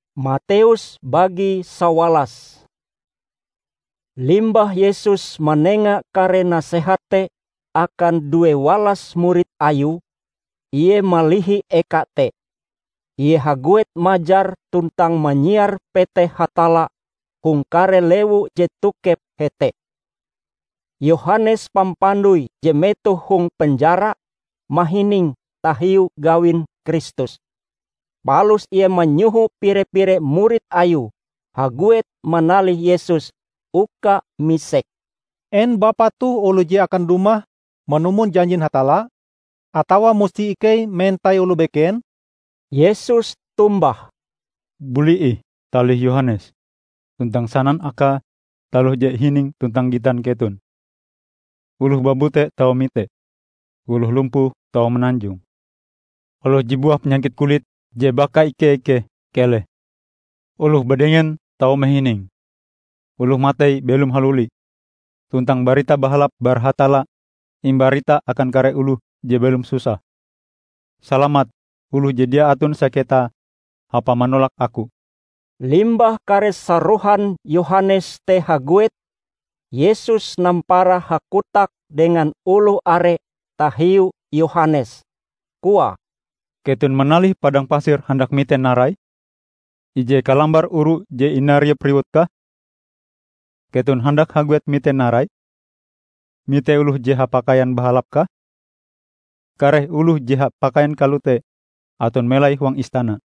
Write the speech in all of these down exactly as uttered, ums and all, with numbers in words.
Matius bagi sawalas. Limbah Yesus menengah kare nasehate akan dua walas murid ayu, Ie malihi eka te. Ie haguet majar tuntang menyiar pete hatala hung kare lewu je tukep hete. Yohanes Pampandui je metu hung penjara mahining tahiu gawin Kristus. Palus ia menyuhu pire-pire murid ayu haguet menali Yesus uka misek. En bapa tu ulu je akan rumah menumun janjin hatala atawa musti ikei mentai ulu beken? Yesus tumbah. Buli ih talih Yohanes tuntang sanan aka taluh je hining tuntang gitan ketun. Uluh babute tau mite, uluh lumpuh tau menanjung. Uluh jibuah penyakit kulit je baka ike-ike kele. Uluh bedengen tau mehining. Uluh matai belum haluli. Tuntang barita bahalap barhatala imbarita akan kare uluh je belum susah. Salamat uluh je dia atun saketa apa menolak aku. Limbah kare saruhan Yohanes te haguet, Yesus nampara hakutak dengan ulu are tahiu Yohanes. Kua. Ketun menalih padang pasir hendak mite narai? Ije kalambar uru je inaria priwutkah? Ketun hendak haguet mite narai? Mite uluh je pakaian bahalapkah? Kareh uluh je pakaian kalute atun melai huang istana.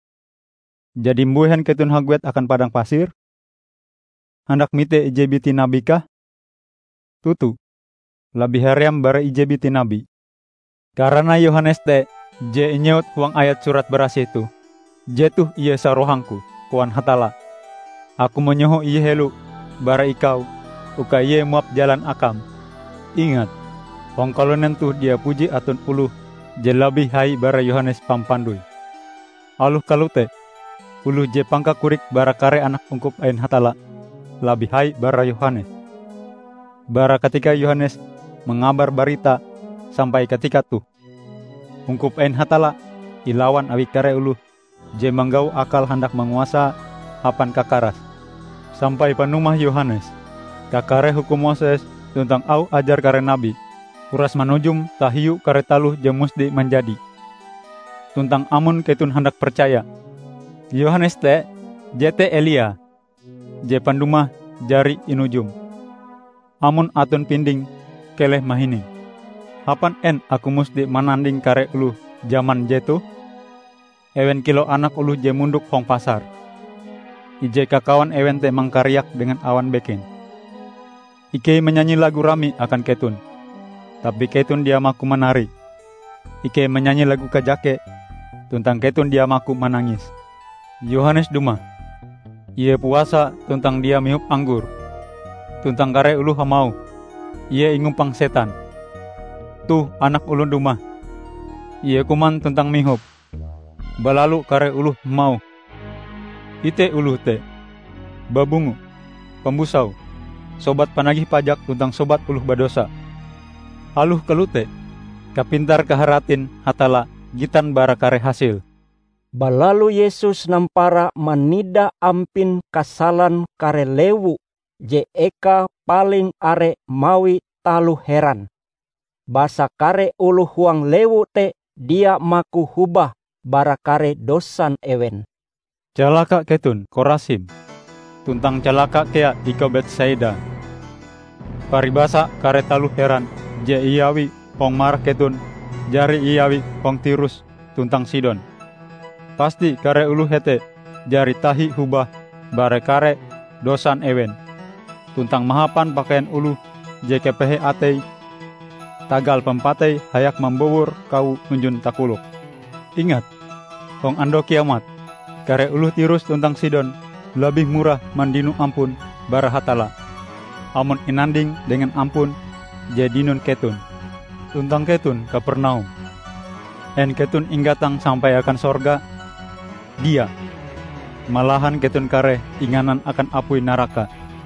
Jadi mbuhen ketun haguet akan padang pasir? Hendak mite ije biti nabi kah? Tutu, lebih hariam bara ije biti nabi. Karena Yohanes te, je nyeut huang ayat surat berasi itu. Jetuh ia sarohangku, kuan hatala. Aku menyoho iye helu, bara ikau, uka iye muap jalan akam. Ingat, huang kalau nentuh dia puji atun uluh, je lebih hai bara Yohanes Pampandui. Aluh kalute, uluh je pangka kurik bara kare anak ungkup ain hatala. Lebih hai bara Yohanes. Bara ketika Yohanes mengabar barita sampai ketika tuh. Ungkup ain hatala ilawan awi kare ulu je menggau akal hendak menguasa hapan kakaras. Sampai panumah Yohanes. Kakare hukum Moses tentang au ajar kare nabi. Uras manujum tahiu kare taluh je musdi menjadi. Tuntang amun ketun hendak percaya. Yohanes te jete Elia. Je pandumah jari inujum. Amun atun pinding keleh mahining. Hapan en aku musdi mananding kare ulu zaman jetu. Ewen kilo anak ulu je munduk hong pasar. Ije kakawan ewen te mangkaryak dengan awan beken. Ike menyanyi lagu rami akan ketun. Tapi ketun dia maku menari. Ike menyanyi lagu kajake. Tuntang ketun dia maku menangis. Yohanes duma. Ia puasa tuntang dia mihup anggur. Tuntang kare ulu hamau. Ia ingumpang setan. Tuh anak ulun dumah. Ia kuman tuntang mihup. Balalu kare ulu mau. Ite ulu te. Babungu. Pembusau. Sobat panagih pajak tuntang sobat uluh badosa. Aluh kelute. Kapintar kaharatin hatala gitan bara kare hasil. Balalu Yesus nampara manida ampin kasalan kare lewu je eka paling are mawi talu heran. Basa kare ulu huang lewu te dia maku hubah bara kare dosan ewen. Calaka ketun Korasim. Tuntang calaka kea iko Betsaida. Paribasa kare talu heran je iyawi hong marah ketun jari iyawi hong Tirus tuntang Sidon. Pasti kare ulu hete jari tahi hubah bare kare dosan ewen. Tuntang mahapan pakaian ulu je kepehe atei. Tagal pempatai hayak membubur kau unjun takuluk. Ingat, hong ando kiamat. Kare ulu Tirus tuntang Sidon lebih murah mandinu ampun bara hatala. Amun inanding dengan ampun jadinun ketun. Tuntang ketun Kapernaum. En ketun inggatang sampai akan sorga. Dia malahan ketun kare inganan akan apui neraka.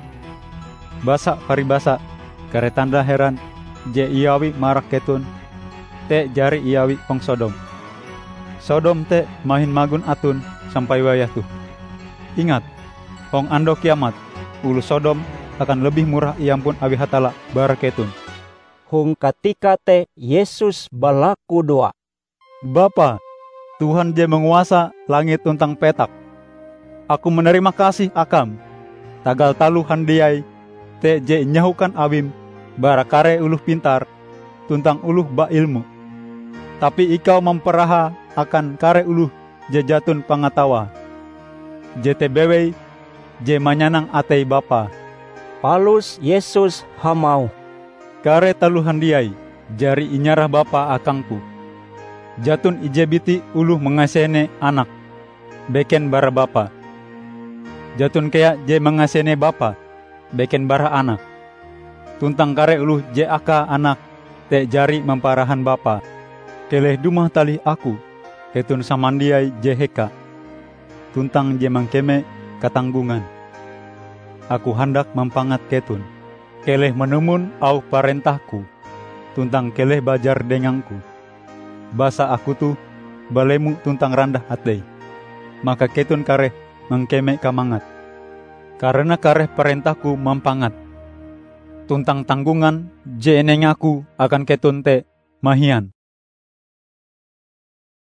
Basa paribasa kare tanda heran je iyawi marak ketun te jari iyawi pong Sodom. Sodom te mahin magun atun sampai wayah tuh. Ingat, hong ando kiamat, ulu Sodom akan lebih murah iampun awi hatala bara ketun. Hung katika te Yesus balaku doa. Bapa, Tuhan je menguasa langit tuntang petak. Aku menerima kasih akam. Tagal talu handiai te je nyahukan awim bara kare uluh pintar tuntang uluh ba ilmu. Tapi ikau memperaha akan kare uluh je jatun pangatawa. Je te bewei je manyanang atei Bapa. Palus Yesus hamau. Kare talu handiai jari inyarah Bapa akangku. Jatun ije biti uluh mengasene anak beken bara Bapa. Jatun kaya je mengasene Bapa beken bara anak. Tuntang kare uluh je aka anak te jari memparahan Bapa. Keleh dumah tali aku ketun samandiai je heka. Tuntang je mangkeme katanggungan. Aku hendak mempangat ketun. Keleh menemun au parentahku. Tuntang keleh bajar dengangku. Basa aku tu balemu tuntang randah atei. Maka ketun kareh mangkeme kamangat. Karena kareh perintahku mempangat. Tuntang tanggungan je eneng aku akan ketun te mahian.